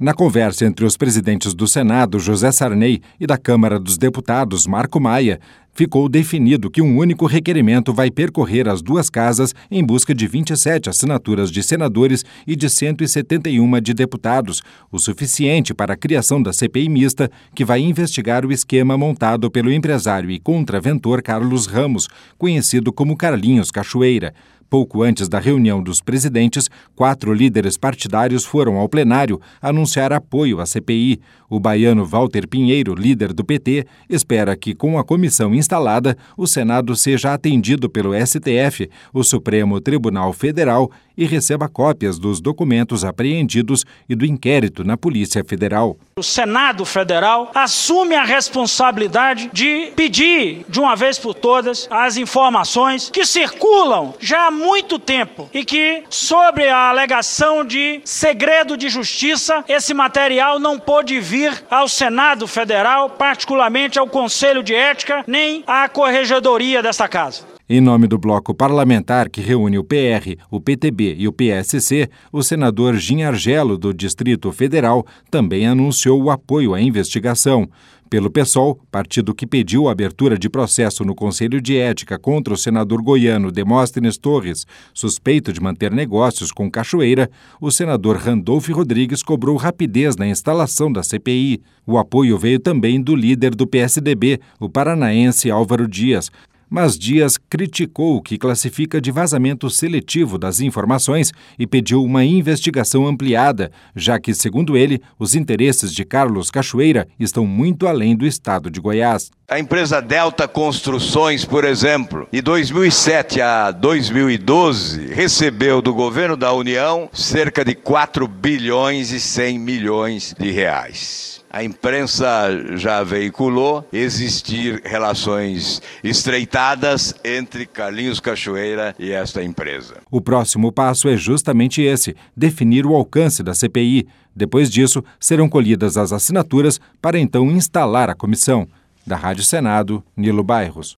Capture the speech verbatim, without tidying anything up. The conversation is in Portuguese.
Na conversa entre os presidentes do Senado, José Sarney, e da Câmara dos Deputados, Marco Maia, ficou definido que um único requerimento vai percorrer as duas casas em busca de vinte e sete assinaturas de senadores e de cento e setenta e uma de deputados, o suficiente para a criação da C P I mista, que vai investigar o esquema montado pelo empresário e contraventor Carlos Ramos, conhecido como Carlinhos Cachoeira. Pouco antes da reunião dos presidentes, quatro líderes partidários foram ao plenário anunciar apoio à C P I. O baiano Walter Pinheiro, líder do P T, espera que, com a comissão instalada, o Senado seja atendido pelo S T F, o Supremo Tribunal Federal, e receba cópias dos documentos apreendidos e do inquérito na Polícia Federal. O Senado Federal assume a responsabilidade de pedir, de uma vez por todas, as informações que circulam já há muito tempo e que, sobre a alegação de segredo de justiça, esse material não pôde vir ao Senado Federal, particularmente ao Conselho de Ética, nem à Corregedoria desta Casa. Em nome do bloco parlamentar que reúne o P R, o P T B e o P S C, o senador Gin Argelo, do Distrito Federal, também anunciou o apoio à investigação. Pelo PSOL, partido que pediu a abertura de processo no Conselho de Ética contra o senador goiano Demóstenes Torres, suspeito de manter negócios com Cachoeira, o senador Randolfo Rodrigues cobrou rapidez na instalação da C P I. O apoio veio também do líder do P S D B, o paranaense Álvaro Dias. Mas Dias criticou o que classifica de vazamento seletivo das informações e pediu uma investigação ampliada, já que, segundo ele, os interesses de Carlos Cachoeira estão muito além do estado de Goiás. A empresa Delta Construções, por exemplo, de dois mil e sete a dois mil e doze, recebeu do governo da União cerca de quatro bilhões e cem milhões de reais. A imprensa já veiculou existir relações estreitadas entre Carlinhos Cachoeira e esta empresa. O próximo passo é justamente esse, definir o alcance da C P I. Depois disso, serão colhidas as assinaturas para então instalar a comissão. Da Rádio Senado, Nilo Bairros.